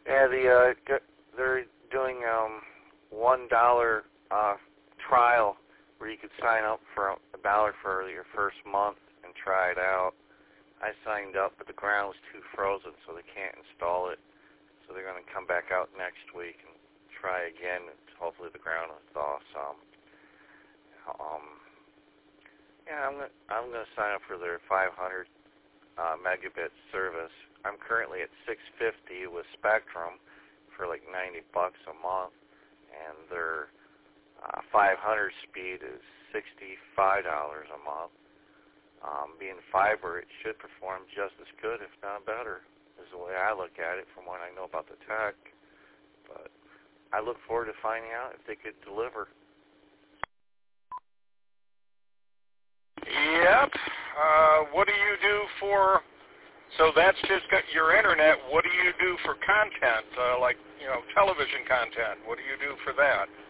Yeah, they're doing $1 trial where you could sign up for $1 for your first month and try it out. I signed up, but the ground was too frozen, so they can't install it. So they're going to come back out next week and try again. And hopefully the ground will thaw some. Yeah, I'm going to sign up for their 500 megabit service. I'm currently at 650 with Spectrum for like $90 a month, and their 500 speed is $65 a month. Being fiber, it should perform just as good, if not better, is the way I look at it from what I know about the tech. But I look forward to finding out if they could deliver. Yep. What do you do for, so that's just got your internet, what do you do for content, like, television content? What do you do for that?